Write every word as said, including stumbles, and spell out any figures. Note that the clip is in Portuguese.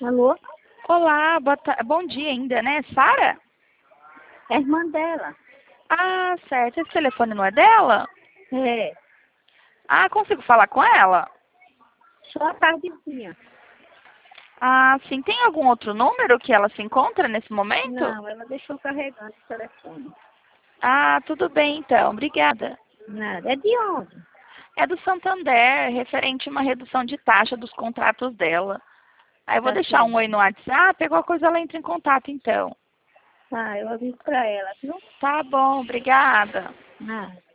Alô? Olá, boa ta- bom dia ainda, né? Sara? É a irmã dela. Ah, certo. Esse telefone não é dela? É, Ah, consigo falar com ela? só a tardezinha. Ah, sim. Tem algum outro número que ela se encontra nesse momento? Não, ela deixou carregando o telefone. Ah, tudo bem então. Obrigada. Nada. É de onde? É do Santander, referente a uma redução de taxa dos contratos dela. Aí eu vou Tá deixar um certo. oi no WhatsApp, qualquer coisa ela entra em contato então. Ah, eu aviso pra ela, viu? Tá bom, obrigada. Nada.